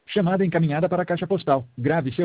Chamada encaminhada para a caixa postal. Grave seu